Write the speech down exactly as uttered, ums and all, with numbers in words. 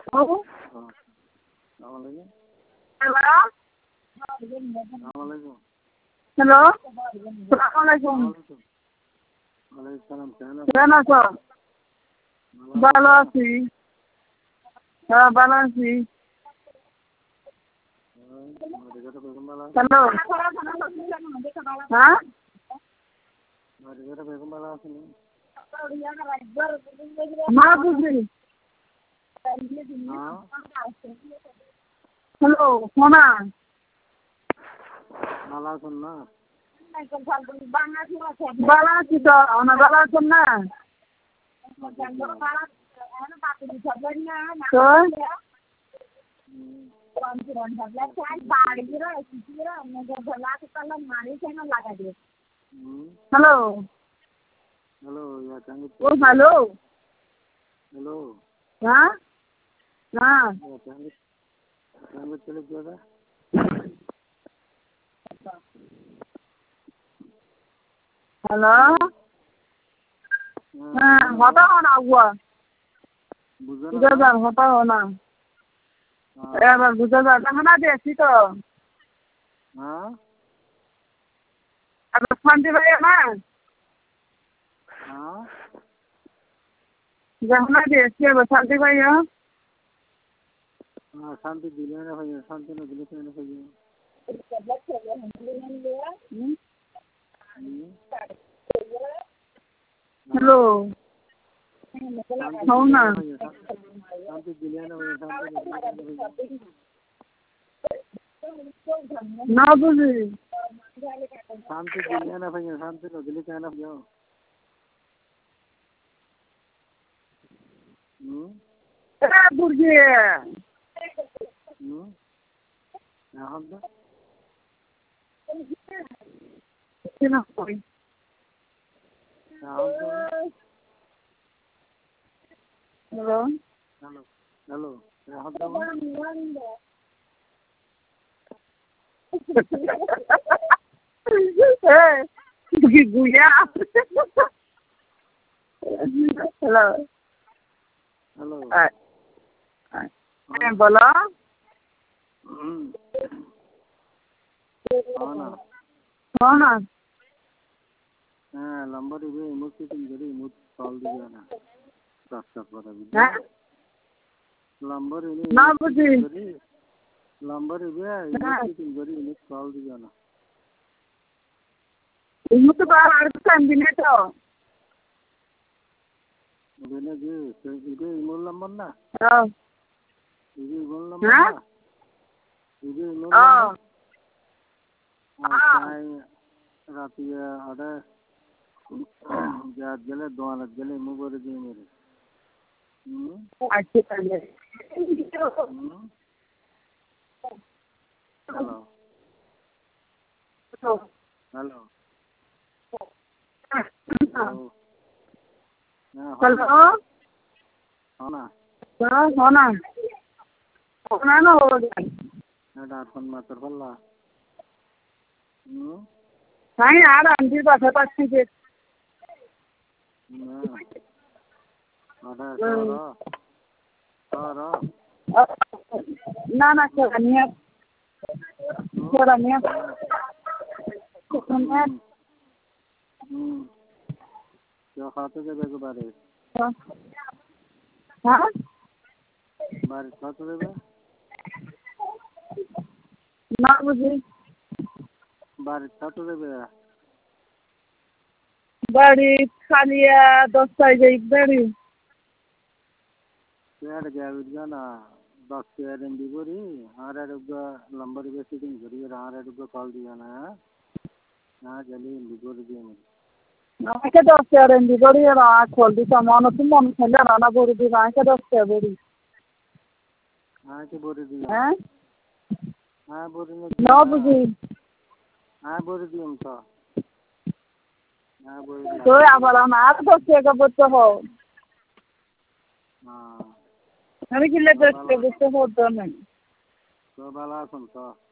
Oh. Hello. Hello. Assalamualaikum. কেমন আছো? ভালো আছি। হ্যাঁ ভালো আছি। হ্যালো। হ্যাঁ? মা বুঝি। হ্যালো সোনা। ভালো আছেন না? ভালো আছি তো, আপনার ভালো আছেন না? তো? হ্যালো। ও হ্যালো। হ্যাঁ হ্যাঁ হ্যালো। হ্যাঁ হতা হো না হুয়া বুঝা যান হতা হো না এবার বুঝা যান না দেখছি তো শান্তি ভাই না যমুনা দেখছি এবার শান্তি ভাই শান্তি দিলে না ভাই শান্তি না দিলে কেন ভাই হ্যালো হও না শান্তি দিলে না ভাই শান্তি না বুঝি শান্তি দিলে না ভাই শান্তি না দিলে কেন ভাই হুম এ বুঝি হুম এখন তো কেন কই হ্যালো হ্যালো হ্যালো এখন তো eh guya hello hello eh eh bolo ana ana হ্যাঁ লম্বা দিবে ইমোট সিটিং করে ইমোট কল দিবে না রাস্তা করে দিবে হ্যাঁ লম্বা দিবে না বুঝি লম্বা দিবে ইমোট সিটিং করে ইমোট কল দিবে না ইমোট তো আর টাইম দিনে তো দিনে যে ഇത് ইমোট লম্বা না হ্যাঁ ഇത് ইমোট লম্বা না ഇത് ইমোট হ্যাঁ রাতিয়া আড়ে যার গেলে দোয়ানত গেলে মুখ করে দিয়ে মেরে আচ্ছা তাহলে হ্যালো হ্যালো হ্যালো হনা হনা হনা না হো যায় এটা ফোন মাত্র বললা হুম তাই আর আন্টির পাশে পাচ্ছি যে না না সেটা নিয়ে সেটা নিয়ে খাতে দেবে একবারে হ্যাঁ বাড়ি খাতে দেবে না বুঝি বাড়ি খাতে দেবে বাড়ি খালিয়া দশটায় যাই বাড়ি পেয়ার গেল না দশ পেয়ার এমবি করি আর একটা লম্বা দিবে সিটিং করি আর একটা কল দিবে না হ্যাঁ গেলি এমবি করে দিয়ে আমাকে দশ পেয়ার এমবি করি আর কল দিতে মনে তো মন খেলে রান্না করে দিই আমাকে দশ পেয়ার বড়ি আমাকে বড়ি দিই হ্যাঁ হ্যাঁ বড়ি না বুঝি হ্যাঁ বড়ি দিম তো তো আবার আমার দশ টাকা করতে হোক আমি কিনলে দশ টাকা করতে হতো না তো ভালো আছেন তো